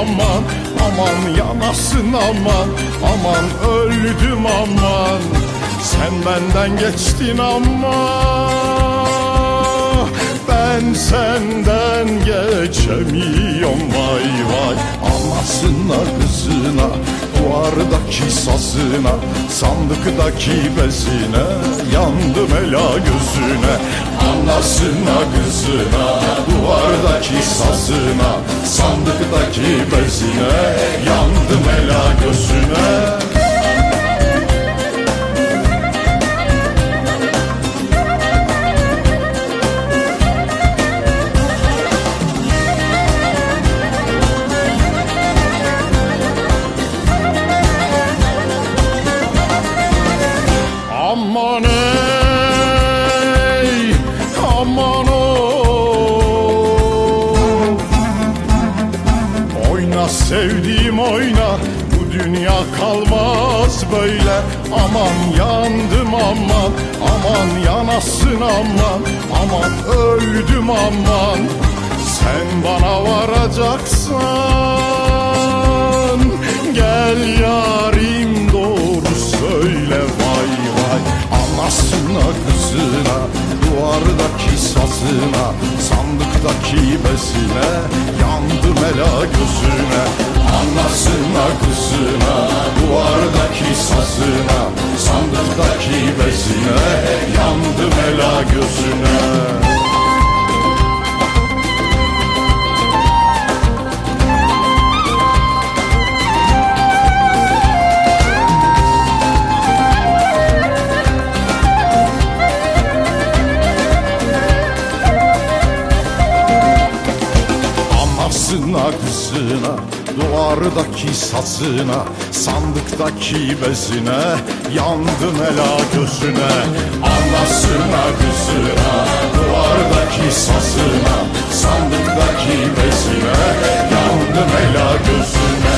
aman, aman yanasın aman, aman öldüm aman. Sen benden geçtin ama ben senden geçemiyorum vay vay. Anasına kızına, duvardaki sazına, sandıktaki bezine, yandım ela gözüne. Anasına kızına, duvardaki sazına, sandıktaki bezine, yandım ela gözüne. Aman ey, aman o. Oyna sevdiğim oyna, bu dünya kalmaz böyle. Aman yandım aman, aman yanasın aman, aman öldüm aman. Sen bana varacaksan gel yarim doğru söyle vay vay. Anasına kızına, duvardaki sazına, sandıktaki bezine, yandım ela gözüne. Anasına kızına, duvardaki sazına, sandıktaki bezine, yandım ela gözüne. Anasına kızına, duvardaki sazına, sandıktaki bezine, yandım ela gözüne. Anasına kızına, duvardaki sazına, sandıktaki bezine, yandım ela gözüne.